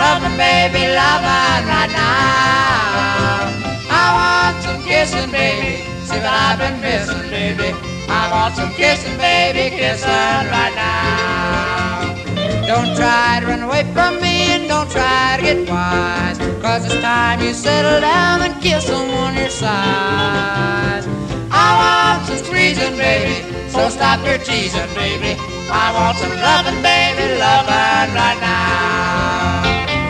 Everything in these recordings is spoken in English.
loving, baby, loving right now. I want some kissing, baby, see what I've been missing, baby. I want some kissing, baby, kissing right now. Don't try to run away from me and don't try to get wise, 'cause it's time you settle down and kiss someone your size. I want some squeezing, baby, so stop your teasing, baby. I want some loving, baby, loving right now.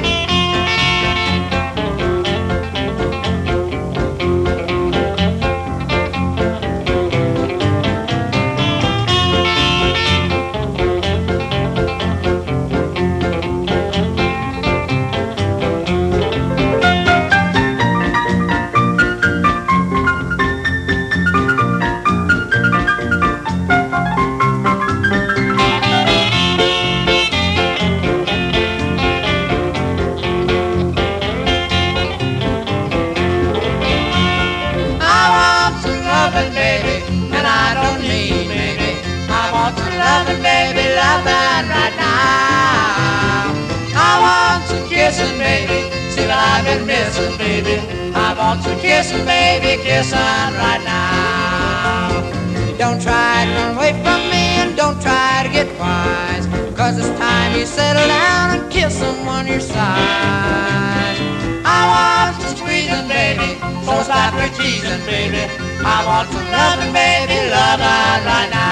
Loving, baby, loving right now. I want some kissing, baby, see what I've been missing, baby. I want some kissing, baby, kissing right now. Don't try to run away from me and don't try to get wise, 'cause it's time you settle down and kiss someone your size. I want some squeezing, baby, so stop your teasing, baby. I want some loving, baby, loving right now.